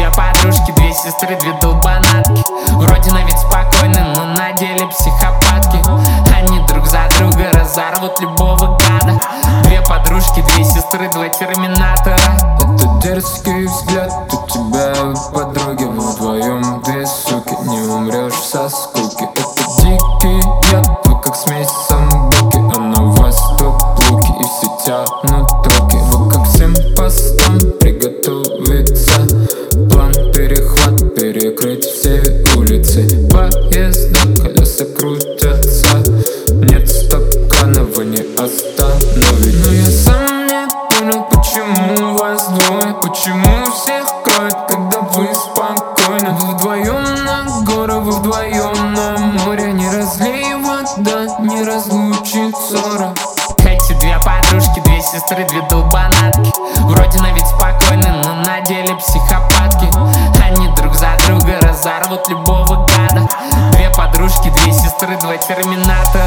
две подружки, две сестры, две долбанатки. Вроде на вид спокойны, но на деле психопатки. Они друг за друга разорвут любого гада. Две подружки, две сестры, два терминатора. Это дерзкий взгляд у тебя, подруги. Вы вдвоем две суки, не умрешь со скуки. Это дикий яд, вы как смесь самбуки. А на вас топ луки и все тянут руки. Вы как всем постам приготовиться. План перехват, перекрыть все улицы. Поезда, колеса крутятся. Нет стоп-крана, вы не остановите. Но я сам не понял, почему вас двое. Почему всех кроет, когда вы спокойны. Вы вдвоем на горы, вы вдвоем на море. Не разлей вода, не разлучит ссора. Эти две подружки, две сестры, две долбанатки. Вроде на вид спокойны, но на деле психопатки. Они друг за друга разорвут любого гада. Две подружки, две сестры, два терминатора.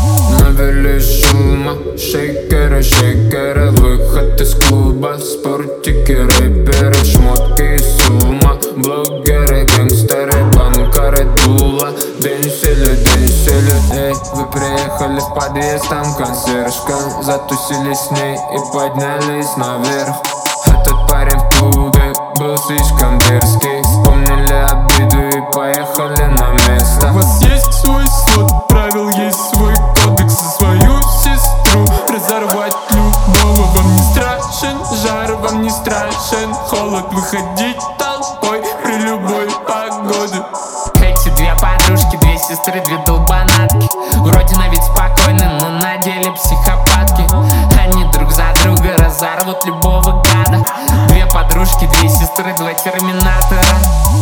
Навели шума, шейкеры, шейкеры. Выход из клуба, спортики, рэперы. Шмотки и сумма, блогеры, гангстеры, банкары, дула. Денсели, денсели. Эй, вы приехали в подъезд, там консьержка. Затусились с ней и поднялись наверх. Этот парень в клубе был слишком дерзкий. Вспомнили обиду и поехали на место. У вас есть свой свод правил, есть свой кодекс. За свою сестру разорвать любого. Вам не страшен жар, вам не страшен холод. Выходить толпой при любой погоде. Эти две подружки, две сестры, две долбанатки. Вроде на вид спокойны, но на деле психопатки. Они друг за друга разорвут любого гада. Две подружки, две сестры, два терминатора.